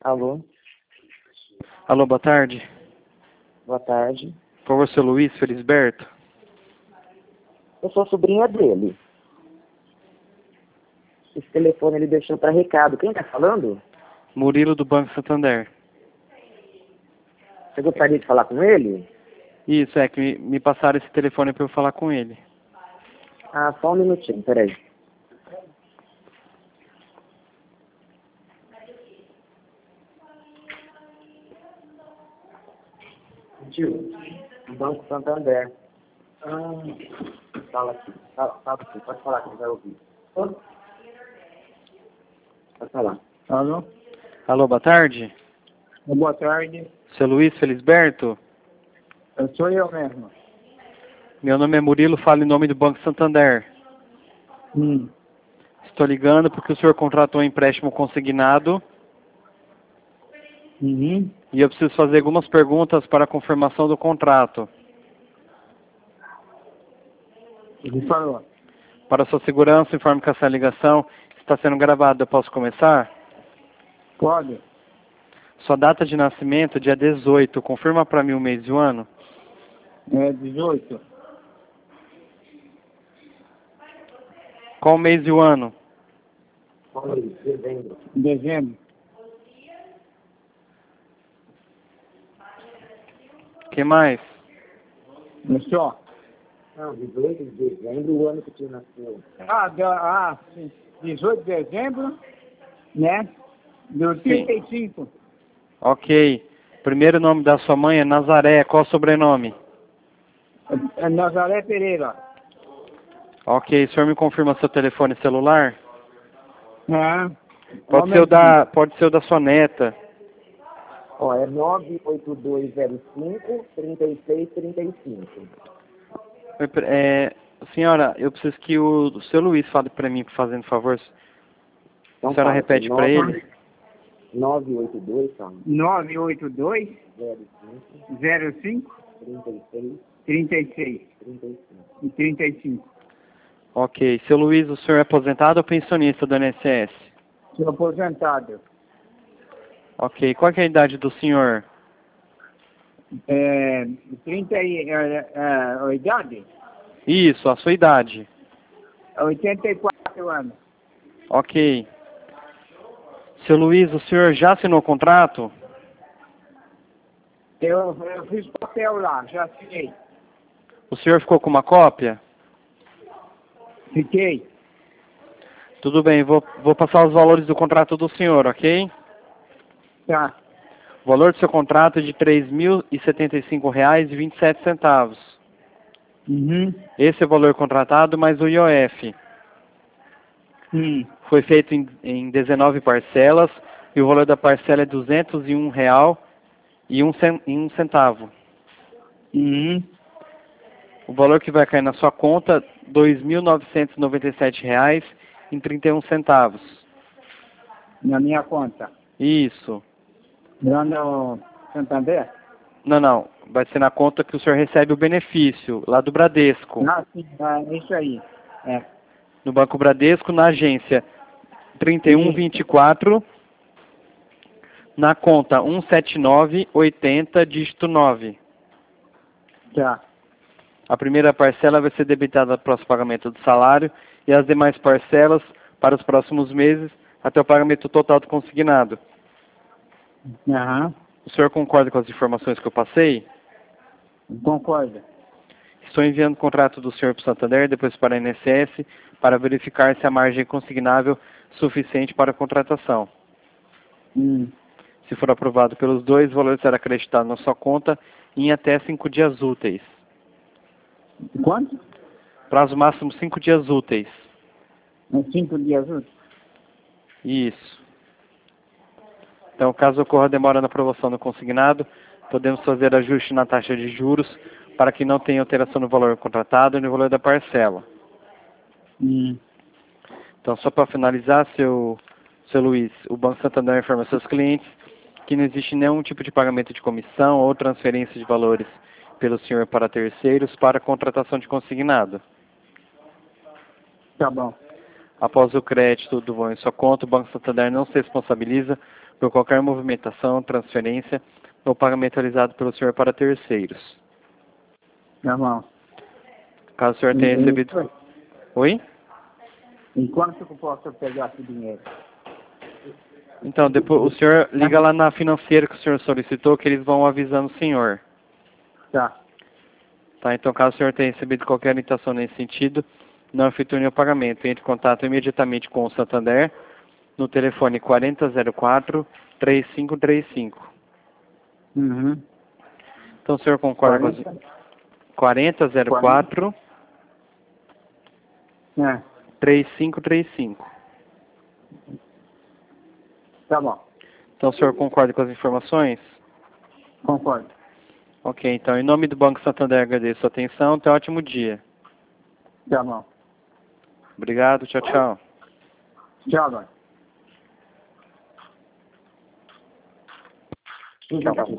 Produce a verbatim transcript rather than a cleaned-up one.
Alô, Alô, boa tarde. boa tarde. Por favor, seu Luiz Felisberto. Eu sou a sobrinha dele. Esse telefone ele deixou para recado. Quem tá falando? Murilo do Banco Santander. Você gostaria de falar com ele? Isso, é que me, me passaram esse telefone para eu falar com ele. Ah, só um minutinho, peraí. Tio, Banco Santander. Ah, fala aqui. Fala, fala aqui. Pode falar que ele vai ouvir. Pode falar. Alô? Alô, boa tarde. Boa tarde. Seu Luiz Felisberto. Eu sou eu mesmo. Meu nome é Murilo, falo em nome do Banco Santander. Hum. Estou ligando porque o senhor contratou um empréstimo consignado Uhum. e eu preciso fazer algumas perguntas para a confirmação do contrato. Ele falou. Para sua segurança, informe que essa ligação está sendo gravada. Eu posso começar? Pode? Sua data de nascimento, dia dezoito. Confirma para mim o mês e o ano. É dezoito. Qual o mês e o ano? Dezembro. Dezembro. O que mais? Não só? Não, dezoito de dezembro, o ano que o tio nasceu. Ah, da, ah, sim. dezoito de dezembro, né? Do Sim. trinta e cinco. Ok. Primeiro nome da sua mãe é Nazaré. Qual o sobrenome? É Nazaré Pereira. Ok. O senhor me confirma seu telefone celular? Ah. Pode ser o da, pode ser o da sua neta. Ó, é nove oito dois zero cinco, três seis três cinco. É, senhora, eu preciso que o, o seu Luiz fale para mim, fazendo favor. Então, a senhora fala, repete para nove- ele. nove oito dois, tá? nove oito dois zero cinco, zero cinco trinta e seis, trinta e seis trinta e cinco. e trinta e cinco. Ok. Seu Luiz, o senhor é aposentado ou pensionista do I N S S? Sou aposentado. Ok. Qual que é a idade do senhor? É, trinta e... É, é, a idade? Isso, a sua idade. oitenta e quatro anos. Ok. Seu Luiz, o senhor já assinou o contrato? Eu, eu fiz papel lá, já assinei. O senhor ficou com uma cópia? Fiquei. Tudo bem, vou, vou passar os valores do contrato do senhor, ok? Tá. O valor do seu contrato é de três mil e setenta e cinco reais e vinte e sete centavos. Uhum. Esse é o valor contratado mais o I O F. Hum. Foi feito em, em dezenove parcelas e o valor da parcela é duzentos e um reais e um cen- e um centavo. Uhum. O valor que vai cair na sua conta, dois mil novecentos e noventa e sete reais e trinta e um centavos. Na minha conta. Isso. Lá no Santander? Não, não. Vai ser na conta que o senhor recebe o benefício, lá do Bradesco. Ah, sim. Ah, isso aí. É. No Banco Bradesco, na agência trinta e um vinte e quatro, na conta cento e setenta e nove oitenta, dígito nove. Tá. A primeira parcela vai ser debitada para o pagamento do salário e as demais parcelas para os próximos meses até o pagamento total do consignado. Aham. O senhor concorda com as informações que eu passei? Concordo. Estou enviando o contrato do senhor para o Santander, depois para a I N S S, para verificar se a margem é consignável suficiente para a contratação. Hum. Se for aprovado pelos dois, o valor será acreditado na sua conta em até cinco dias úteis. Quanto? Prazo máximo cinco dias úteis. Uns cinco dias úteis? Isso. Então, caso ocorra demora na aprovação do consignado, podemos fazer ajuste na taxa de juros para que não tenha alteração no valor contratado e no valor da parcela. Hum. Então, só para finalizar, seu, seu Luiz, o Banco Santander informa seus clientes que não existe nenhum tipo de pagamento de comissão ou transferência de valores pelo senhor para terceiros para contratação de consignado. Tá bom. Após o crédito do valor em sua conta, o Banco Santander não se responsabiliza por qualquer movimentação, transferência ou pagamento realizado pelo senhor para terceiros. Tá bom. Caso o senhor tenha recebido... Oi? Em quanto que eu posso pegar esse dinheiro? Então, depois o senhor liga lá na financeira que o senhor solicitou, que eles vão avisando o senhor. Tá. Tá? Então, caso o senhor tenha recebido qualquer orientação nesse sentido, não efetue nenhum pagamento. Entre em contato imediatamente com o Santander no telefone quarenta zero quatro, três cinco três cinco. Uhum. Então, o senhor concorda com as... quarenta zero quatro, É. três cinco três cinco. Tá bom. Então, o senhor concorda com as informações? Concordo. Ok, então, em nome do Banco Santander, agradeço a sua atenção. Tenha um ótimo dia. Tá bom. Obrigado, tchau, tchau. Tchau, Dona. Tchau.